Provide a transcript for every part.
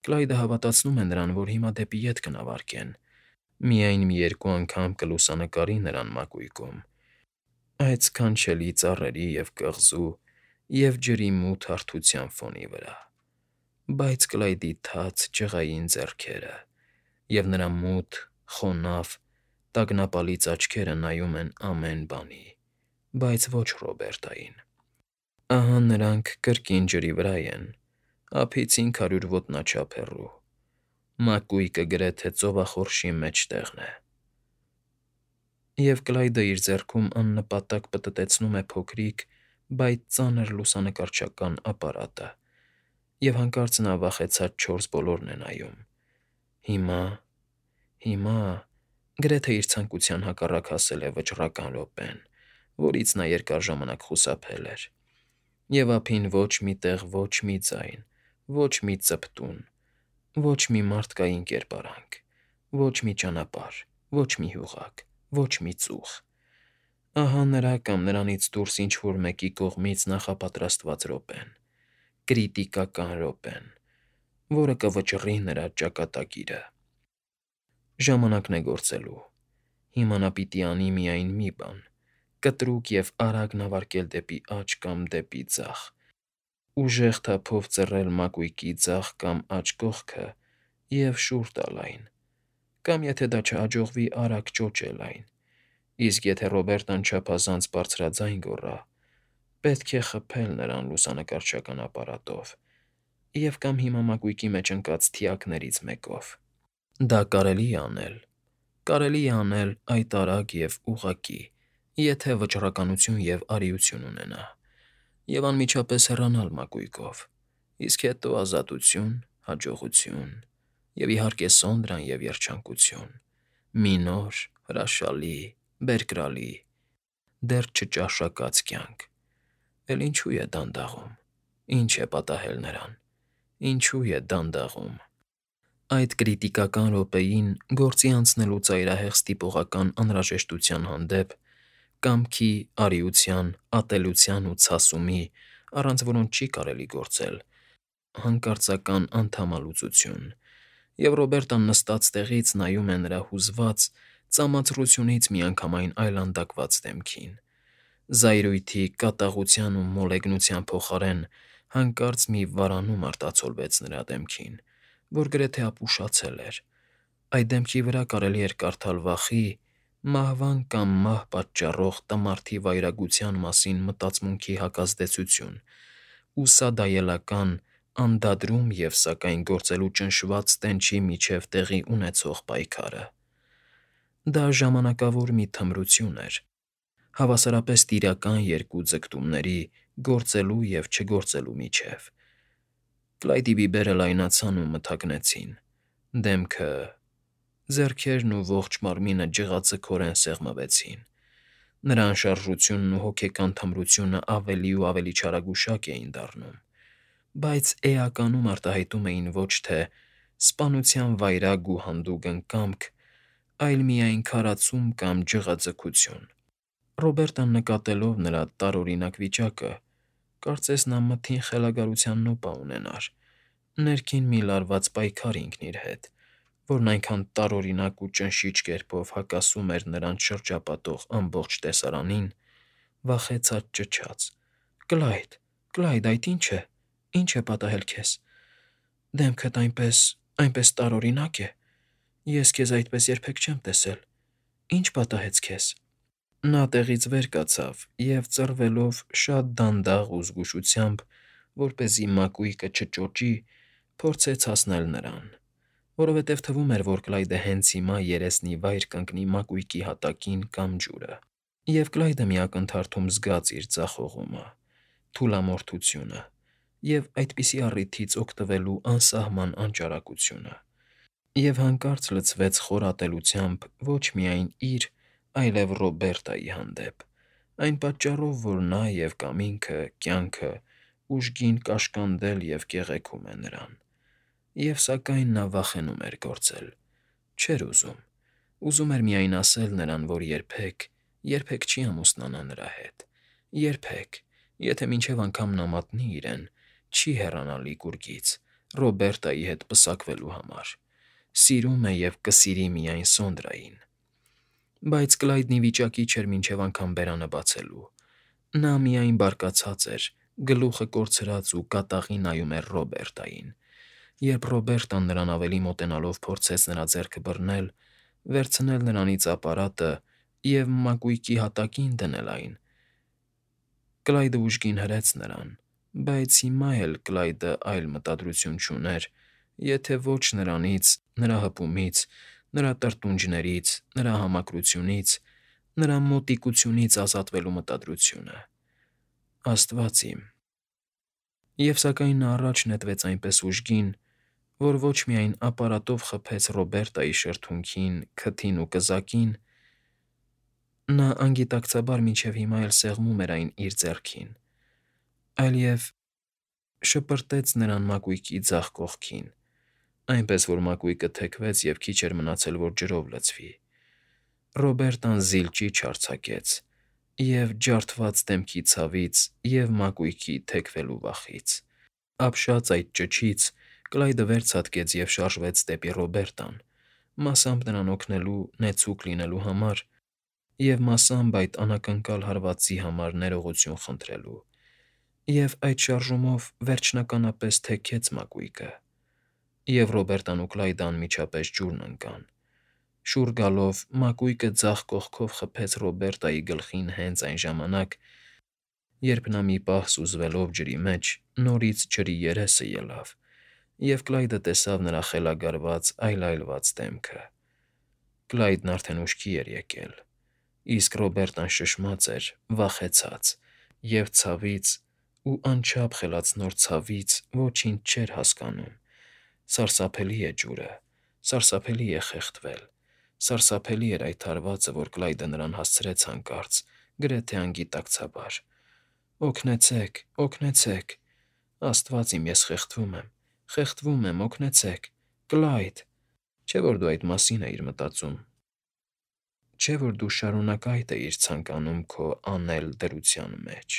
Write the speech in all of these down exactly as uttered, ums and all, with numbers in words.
Կլայդը հավատացնում է նրան, որ հիմա դեպի ետ կնավարկեն, միայն մի երկու անգամ կլուսանկարի նրան մակույկում, այդ սքանչելի ծառերի և կղզու և ջրի մութ հարթության ֆոնի վրա, բայց Կլայդի թաց, ջղային ձեռքերը և նրա մութ, խոնավ, տագնապալից աչքերը նայում են ամեն բանի, բայց ոչ Ռոբերտային։ Ահա նրանք կրկին ջրի վրա են, ափից հինգ հարյուր ոտնաչափ հեռու, մակույկը գրեթե ծովախորշի մեջտեղն է, և Կլայդը իր ձեռքում աննպատակ պտտեցնում է փոքրիկ, բայց ծանր լուսանկարչական ապարատը, և հանկարծ նա վախեցած չորս բոլորն է նայում։ Հիմա… հիմա… գրեթե իր ցանկության հակառակ հասել է վճռական րոպեն, որից նա երկար ժամանակ խուսափել էր, և ափին ոչ մի տեղ ոչ մի ձայն, ոչ մի ծպտուն, ոչ մի մարդկային կերպարանք, ոչ մի ճանապարհ, ոչ մի հյուղակ, ոչ մի ծուխ… Ահա նրա կամ նրանից դուրս ինչ֊որ մեկի կողմից նախապատրաստված րոպեն, կրիտիկական րոպեն, որը կվճռի նրա ճակատագիրը։ Ժամանակն է գործելու։ Հիմա նա պիտի անի միայն մի բան՝ կտրուկ և արագ նավարկել դեպի աջ կամ դեպի ձախ, ուժեղ թափով ծռել մակույկի ձախ կամ աջ կողքը և շուռ տալ այն, կամ եթե դա չհաջողվի, արագ ճոճել այն, իսկ եթե Ռոբերտան չափազանց բարձրաձայն գոռա, պետք է խփել նրան լուսանկարչական ապարատով և կամ հիմա մակույկի մեջ ընկած թիակներից մեկով։ Դա կարելի է անել, կարելի է անել այդ արագ և ուղղակի, եթե վճռականություն և արիություն ունենա, և անմիջապես հեռանալ մակույկով, իսկ հետո ազատություն, հաջողություն և, իհարկե, Սոնդրան և երջանկություն, մի նոր, հրաշալի, բերկրալի, դեռ չճաշակած կյանք… Էլ ինչո՞ւ է դանդաղում, ի՞նչ է պատահել նրան, ինչո՞ւ է դանդաղում։ Այդ կրիտիկական րոպեին գործի անցնելու ծայրահեղ ստիպողական անհրաժեշտության հանդեպ, կամքի, արիության, ատելության ու ցասումի, առանց որոնց չի կարելի գործել, հանկարծական անդամալուծություն, և Ռոբերտան նստած տեղից նայում է նրա հուզված, ծամացրությունից միանգամայն այլանդակված դեմքին, զայրույթի, կատաղության ու մոլեգնության փոխարեն հանկարծ մի վարանում արտացոլվեց նրա դեմքին, որ գրեթե ապուշացել էր, այդ դեմքի վրա կարելի էր կարդալ վախի, մահվան կամ մահ պատճառող տմարդի վայրագության մասին մտածմունքի հակազդեցություն ու սադայելական, անդադրում և, սակայն, գործելու ճնշված տենչի միջև տեղի ունեցող պայքարը։ Դա ժամանակավոր մի թմրություն էր, հավասարապես տիրական երկու ձգտումների՝ գործելու և չգործելու միջև։ Կլայդի բիբերը լայնացան ու մթագնեցին, դեմքը… ձեռքերն ու ողջ մարմինը ջղաձգորեն սեղմվեցին, նրա անշարժությունն ու հոգեկան թմրությունն ավելի ու ավելի չարագուշակ էին դառնում, բայց էականում արտահայտում էին ոչ թե սպանության վայրագ ու հանդուգն կամք, այլ միայն քարացում կամ ջղաձգություն։ Ռոբերտան, նկատելով նրա տարօրինակ վիճակը, կարծես նա մթին խելագարության նոպա ունենար, ներքին մի լարված պայքար ինքն իր հետ, որն այնքան տարօրինակ ու ճնշիչ կերպով հակասում էր նրան շրջապատող ամբողջ տեսարանին, վախեցած ճչաց. «Կլայդ, Կլայդ, այդ ի՞նչ է, ի՞նչ է պատահել քեզ… Դեմքդ այնպես… այնպես տարօրինակ է… Ես քեզ այդպես երբեք չեմ տեսել… Ի՞նչ պատահեց քեզ»։ Նա տեղից վեր կացավ և, ծռվելով շատ դանդաղ ու զգուշությամբ, որպեսզի մակույկը չճոճի, փորձեց հասնել նրան, որովհետև թվում էր, որ Կլայդը հենց հիմա երեսնի վայր կընկնի մակույկի հատակին կամ ջուրը, և Կլայդը մի ակնթարթում զգաց իր ձախողումը, թուլամորթությունը և այդպիսի առիթից օգտվելու անսահման անճարակությունը, և հանկարծ լցվեց խոր ատելությամբ ոչ միայն իր, այլև Ռոբերտայի հանդեպ, այն պատճառով, որ նա և կամինքը, կյանքը ուժգին կաշկանդել և կեղեքում է նրան, և, սակայն, նա վախենում էր գործել, չէր ուզում, ուզում էր միայն ասել նրան, որ երբեք, երբեք չի ամուսնանա նրա հետ, երբեք, եթե մինչև անգամ նա մատնի իրեն, չի հեռանա լիկուռգից, Ռոբերտայի հետ պսակվելու համար։ Սիրում է և կսիրի միայն Սոնդրային։ Բայց Կլայդն ի վիճակի չէր մինչև անգամ բերանը բացելու։ Նա միայն բարկացած էր, գլուխը կորցրած ու կատաղի նայում էր Ռոբերտային։ Երբ Ռոբերտան նրան ավելի մոտենալով փորձեց նրա ձեռքը բռնել, վերցնել նրանից ապարատը և մակույկի հատակին դնել այն, Կլայդը ուժգին հրեց նրան, բայց հիմա էլ Կլայդը այլ մտադրություն չուներ, եթե ոչ նրանից, նրա հպումից, նրա տրտունջներից, նրա համակրությունից, նրա մոտիկությունից ազատվելու մտադրությունը։ Աստվա՜ծ իմ… Եվ սակայն նա առաջ նետվեց այնպես ուժգին, որ ոչ միայն ապարատով խփեց Ռոբերտայի շրթունքին, քթին ու կզակին, նա անգիտակցաբար մինչև հիմա էլ սեղմում էր այն իր ձեռքին, այլև շպրտեց նրան մակույկի ձախ կողքին, այնպես որ մակույկը թեքվեց և քիչ էր մնացել, որ ջրով լցվի։ Ռոբերտան զիլ ճիչ արձակեց և՛ ջարդված դեմքի ցավից, և՛ մակույկի թեքվելու վախից։ Ապշած այդ ճչից Կլայդը վեր ցատկեց և շարժվեց դեպի Ռոբերտան, մասամբ նրան օգնելու, նեցուկ լինելու համար և մասամբ այդ անակնկալ հարվածի համար ներողություն խնդրելու, և այդ շարժումով վերջնականապես թեքեց մակույկը, և Ռոբերտան ու Կլայդը անմիջապես ջուրն ընկան։ Շուռ գալով՝ մակույկը ձախ կողքով խփեց Ռոբերտայի գլխին հենց այն ժամանակ, երբ նա մի պահ սուզվելով ջրի մեջ, նորից ջրի երեսը ելավ, և Կլայդը տեսավ նրա խելագարված, այլայլված դեմքը։ Կլայդն արդեն ուշքի էր եկել, իսկ Ռոբերտան շշմած էր, վախեցած, և ցավից ու անչափ խելացնոր ցավից ոչինչ չէր հասկանում։ Սարսափելի է ջուրը, սարսափելի է խեղդվել, սարսափելի էր այդ հարվածը, որ Կլայդը նրան հասցրեց հանկարծ, գրեթե անգիտակցաբար։ «Օգնեցե՛ք, օգնեցե՛ք… Աստվա՜ծ իմ, ես խեղդվում եմ, խեղդվում եմ, օգնեցե՛ք… Կլայդ… Չէ՞ որ դու այդ մասին էիր մտածում… Չէ՞ որ դու շարունակ այդ էիր ցանկանում քո անել դրության մեջ…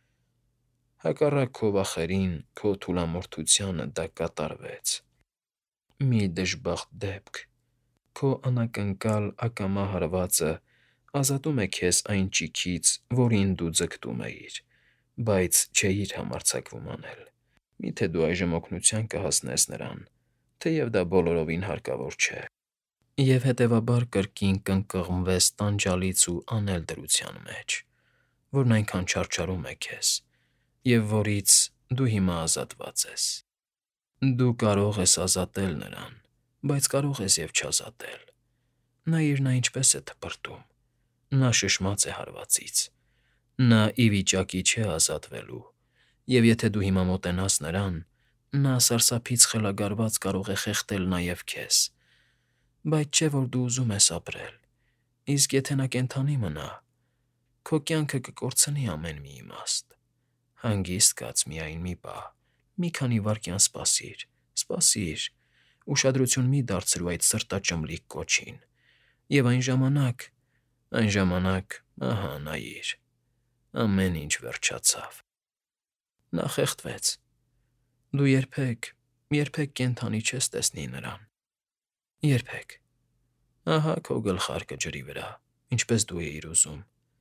Հակառակ քո վախերին, քո թուլամորթությանը դա կատարվեց… Մի դժբախտ դեպք… Քո անակնկալ ակամա հարվածը ազատում է քեզ այն ճիգից, որին դու ձգտում էիր, բայց չէիր համարձակվում անել… Մի՞թե դու այժմ օգնության կհասնես նրան, թեև դա բոլորովին հարկավոր չէ… Եվ հետևաբար կրկին կընկղմվես տանջալից ու անել դրության մեջ, որն այնքան չարչարում է քեզ, և որից դու հիմա ազատված ես… Դու կարող ես ազատել նրան, բայց կարող ես և չազատել… Նայիր նա ինչպես է թպրտում… Նա շշմած է հարվածից… Նա ի վիճակի չէ ազատվելու, և եթե դու հիմա մոտենաս նրան, նա սարսափից խելագարված կարող է խեղդել նաև քեզ… Բայց չէ՞ որ դու ուզում ես ապրել… Իսկ եթե նա կենդանի մնա, քո կյանքը կկորցնի ամեն մի իմաստ… Հանգիստ կաց միայն մի պահ, մի քանի վայրկյան սպասիր, սպասիր, ուշադրություն մի՛ դարձրու այդ սրտաճմլիկ կոչին… Եվ այն ժամանակ… Այն ժամանակ… Ահա նայիր… Ամեն ինչ վերջացավ… Նա խեղդվեց… Դու երբեք, երբեք կենդանի չես տեսնի նրան… Երբեք… Ահա քո գլխարկը ջրի վրա, ինչպես դու էիր ուզում…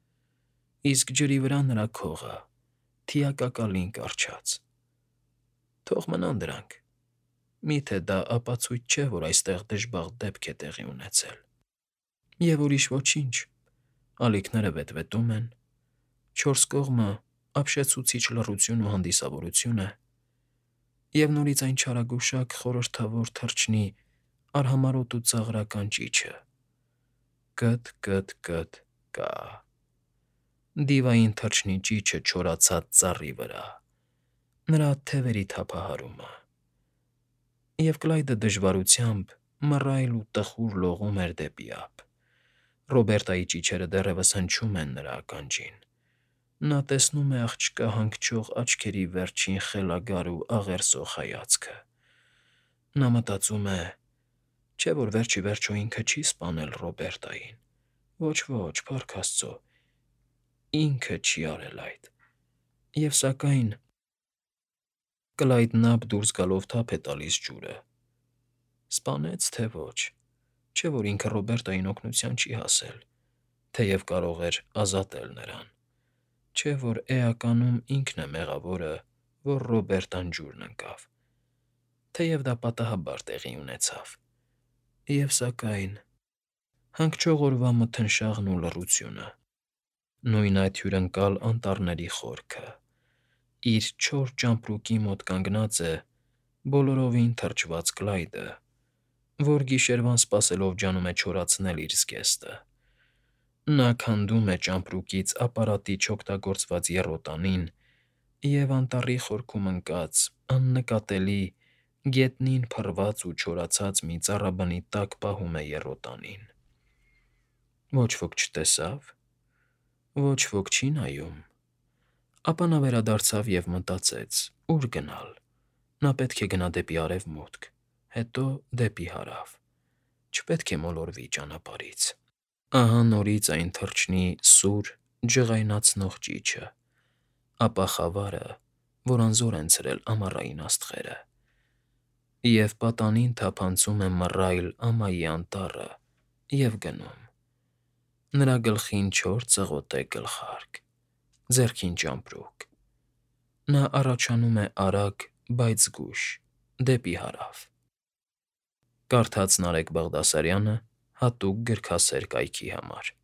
Իսկ ջրի վրա նրա քողը, թիակակալին կառչած… Թող մնան դրանք… Մի՞թե դա ապացույց չէ, որ այստեղ դժբախտ դեպք է տեղի ունեցել… Եվ ուրիշ ոչինչ… Ալիքները վետվետում են, չորս կողմը ապշեցուցիչ լռություն ու հանդիսավորություն է, և նորից այն չարագուշակ խորհրդավոր թռչնի արհամարհոտ ու ծաղրական ճիչը… Կը՛թ֊կը՛թ֊կը՛թ… կա… Դիվային թռչնի ճիչը չորացած ծառի վրա… Նրա թևերի թափահարումը… Եվ Կլայդը դժվարությամբ, մռայլ ու տխուր լողում էր դեպի ափ… Ռոբերտայի ճիչերը դեռևս հնչում են նրա ականջին… Նա տեսնում է աղջկա հանգչող աչքերի վերջին խելագար ու աղերսող հայացքը… Նա մտածում է. չէ՞ որ վերջ ի վերջո ինքը չի սպանել Ռոբերտային… Ոչ, ոչ, փառք աստծո, ինքը չի արել այդ… Եվ սակայն… Կլայտնապ դուրս գալով թափ է տալիս ջուրը։ Սպանեց, թե ոչ, չէ՞ որ ինքը Ռոբերտային օգնության չի հասել, թեև կարող էր ազատել նրան, չէ՞ որ էականում ինքն է մեղավորը, որ Ռոբերտան ջուրն ընկավ, թեև դա պատահաբար տեղի ունեցավ։ Եվ սակայն… հանգչող օրվա մթնշաղն ու լռությունը, նույն այդ հյուրընկալ անտառների խորքը, իր չոր ճամպրուկի մոտ կանգնած է բոլորովին թրջված Կլայդը, որ գիշերվան սպասելով ջանում է չորացնել իր զգեստը։ Նա քանդում է ճամպրուկից ապարատի չօգտագործված եռոտանին և անտառի խորքում ընկած, աննկատելի, գետնին փռված ու չորացած մի ծառաբնի տակ պահում է եռոտանին։ Ոչ ոք չտեսավ, ոչ ոք չի նայում։ Ապա նա վերադարձավ և մտածեց՝ ուր գնալ. նա պետք է գնա դեպի արևմուտք, հետո դեպի հարավ, չպետք է մոլորվի ճանապարհից։ Ահա նորից այն թռչնի սուր, ջղայնացնող ճիչը, ապա խավարը, որ անզոր են ցրել ամառային աստղերը, և պատանին թափանցում է մռայլ ամայի անտառը և գնում։ Նրա գլխին չոր ծղոտ է գլխարկ, ձեռքին ճամպրուկ։ Նա առաջանում է արագ, բայց զգույշ, դեպի հարավ։ Կարդաց Նարեկ Բաղդասարյանը հատուկ գրքասեր կայքի համար։